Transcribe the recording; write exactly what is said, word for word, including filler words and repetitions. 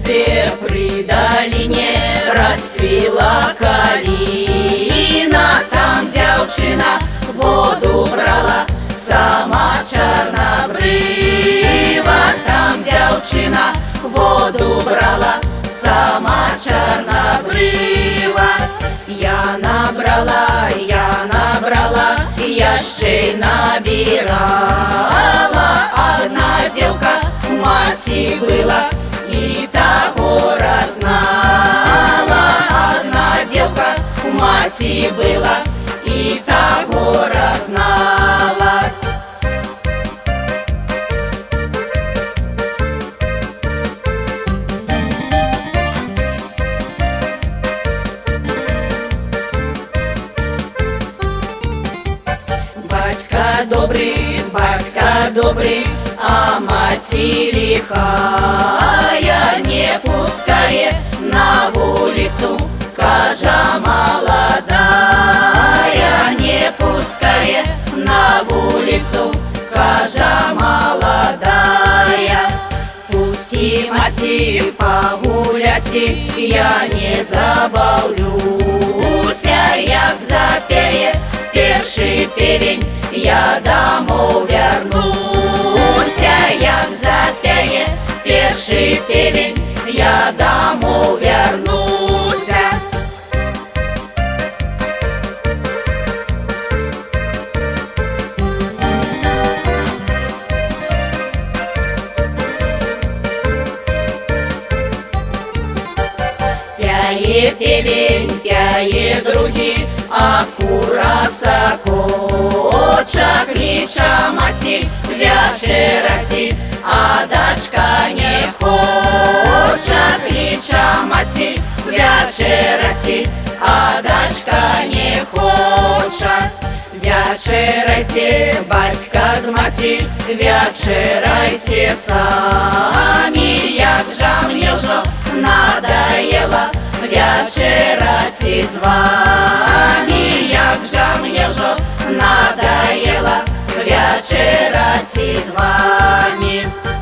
где при долине расцвела калина, там девчина воду брала, сама чорнобрива. Там девчина воду брала, сама чорнобрива. Я набрала, я набрала, ящей набирала. Одна девка маці была, и того разнала. Одна девка маці была, и того разнала. Батька добрый, батька добрый, а маці лихая, не пускает на улицу, кажа молодая. Не пускает на улицу, кажа молодая. Пусти, маці, погуляси, я не забавлюся. Як запеє перший певень, я домой вернуся. Як запеє перший певень, я домой вернуся. Пяє певень, пяє другі, а кура сокоча клича маці вечерати, а дочка не хоча. Клича маці вечерати, а дочка не хоча. Вечерайте, батька з маці, вечерайте самі. Як же мне вже надоело вечерати з вами. Як же мне вже надоело вечерати з вами.